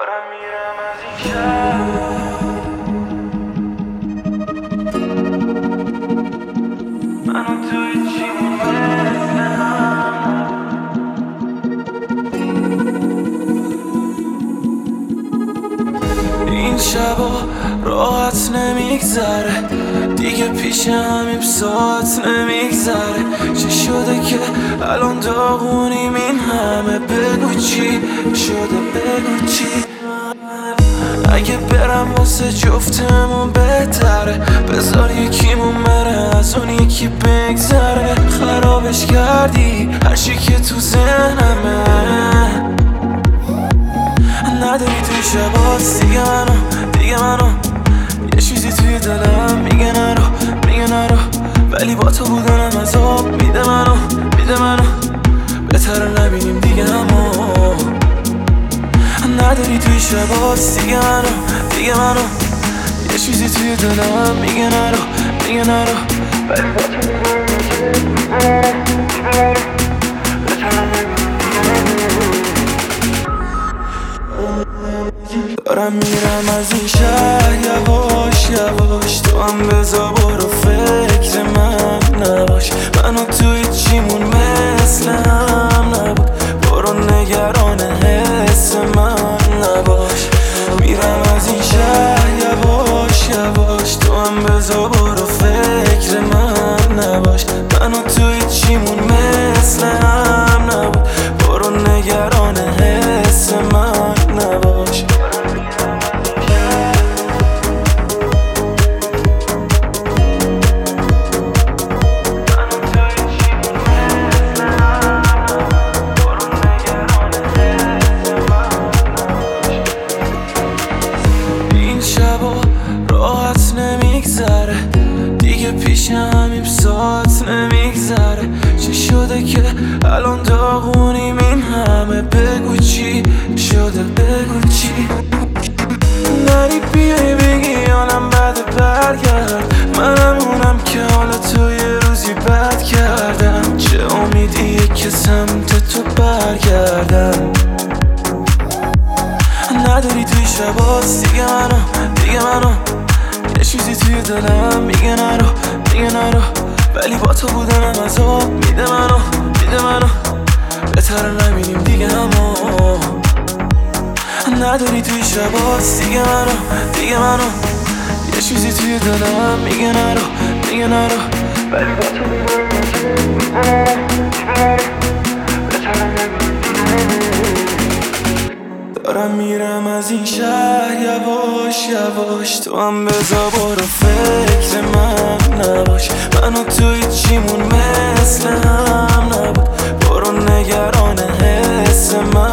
دارم میرم از این شهر. من و توی چیمون مثل هم. این شبا راحت نمیگذره دیگه، پیش همیم ساعت نمیگذره. چی شده که الان داغونیم این همه؟ بگو چی شده، بگو چی. اگه برم واسه جفتمون بهتره، بذار یکیمون بره از اون یکی بگذره. خرابش کردی هرچی که تو ذهنمه، نداری توی شبات دیگه منو یه چیزی توی دلم میگه نرو، میگه نرو، ولی با تو بودنم عذاب میده منو بهتره نبینیم دیگه همو. نداری توی شبات دیگه منو یه چیزی توی دلم میگه نرو، میگه نرو، ولی با تو دارم میرم از این شهر یواش یواش. تو هم بذار برو فکر من نباش، منو توی چیمون مثل هم نبود. برو نگران حس من نباش. میرم از این شهر یواش یواش. تو هم بذار برو فکر من نباش، منو توی چیمون مثل هم نبود. برو نگران حس من نباش. راحت نمیگذره دیگه، پیش همیم ساعت نمیگذره. چی شده که الان داغونیم این همه؟ بگو چی شده، بگو چی. نری بیای بگی حالم بده برگرد، منم اونم که حالا تو یه روزی بد کردم. چه امیدیه که سمت تو برگردم؟ نداری توی شبات دیگه منو یه چیزی توی دلم میگه نرو، میگه نرو، ولی با تو بودنم عذاب میده منو بهتره نبینیم دیگه همو. نداری توی شبات دیگه منو یه چیزی توی دلم میگه نرو، میگه نرو، ولی با تو دارم میرم از این شهر یواش یواش. تو هم بذار برو فکر من نباش، منو توی چیمون مثل هم نبود. برو نگران حس من